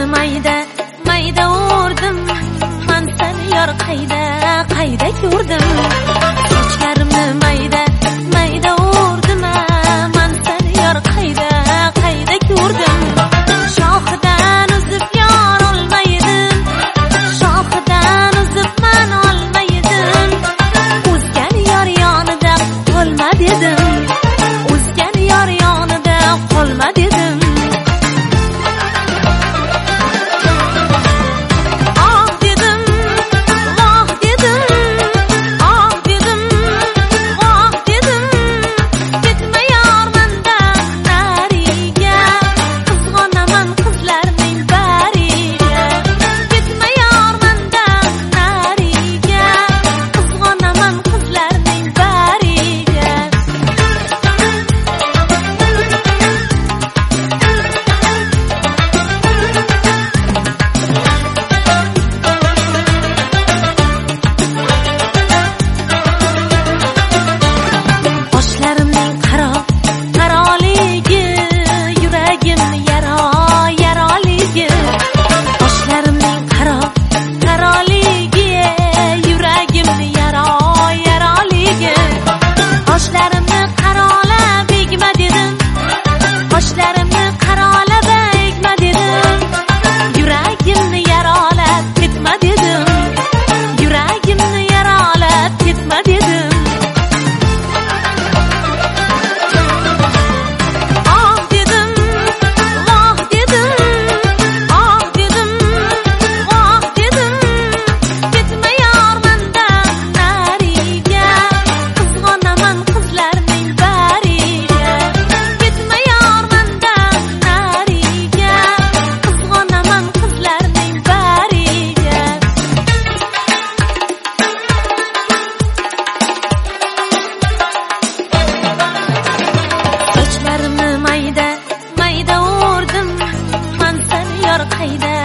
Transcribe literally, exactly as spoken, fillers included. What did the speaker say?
mayda mayda urdim, man seni yor qayda qayda ko'rdim. Sochlarimni mayda mayda urdim, man seni yor qayda qayda ko'rdim. Shoxidan uzib yor olmaydim, shoxidan uzib man olmaydim. O'zgan yor yonida qolma dedim, o'zgan yor yonida qolma dedim. Mayda mayda urdim, man seni yor qayda